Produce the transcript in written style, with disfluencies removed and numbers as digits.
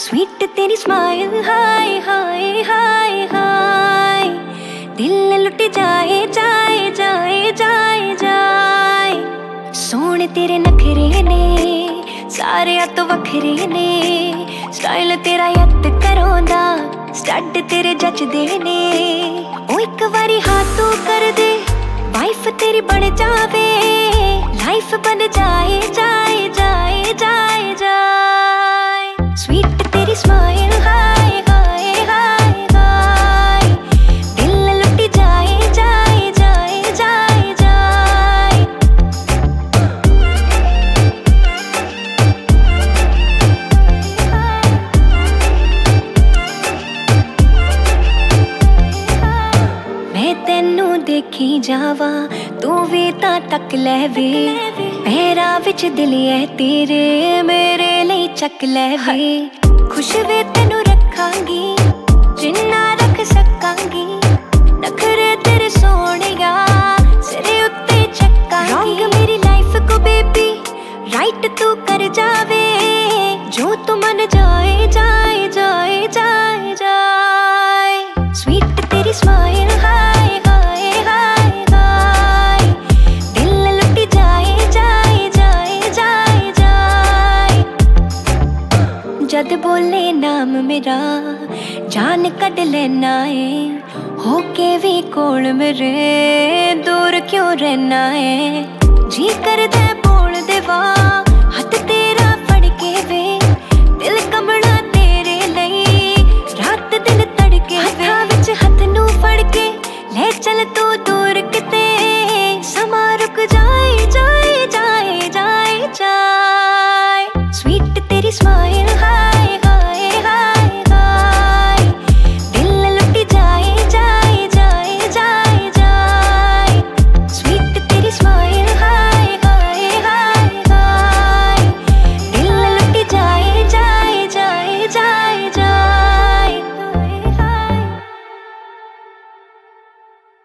Sweet तेरी smile, हाय हाय हाय हाय, दिल लुट जाए जाए जाए जाए जाए। सोने तेरे नखरे ने सारे तो वखरे ने, स्टाइल तेरा यत करोंदा, स्टड तेरे जचदे ने। ओ एक बारी हाथ तू कर दे, वाइफ तेरी बन जावे, लाइफ बन जाए जाए जाए जाए जाए। स्वीट तेरी स्माइल, हाय हाय हाय हाय, दिल लुट जाए जाए जाए जाए जाए। मैं तेनू देखी जावा, तू भी ता तक ले वे, पैरां विच दिल है तेरे, मेरे लिए चक ले वे। खुश वे तेनू रखांगी, जिन्ना रख सकांगी, नखरे तेरे सोहणिया सिरे उत्ते चकांगी। रंग मेरी लाइफ को बेबी राइट तू कर जावे, जो तू मन जाए जाए जाए जाए जाए। स्वीट तेरी स्माइल, हाय हाय हाय हाय, दिल लुट जाए जाए जाए जाए जाए। जद बोले नाम मेरा जान कड लेना है, होके भी कोल मेरे दूर क्यों रहना है। जी करदा बोल देवा हथ तेरा फड़ के वे, दिल कमला तेरे लई रात दिन तड़के वे। हत्थां विच हथ नू फड़ के ले चल तू दूर किते, समा रुक जाए जाए जाए जाए जाए। स्वीट तेरी स्माइल,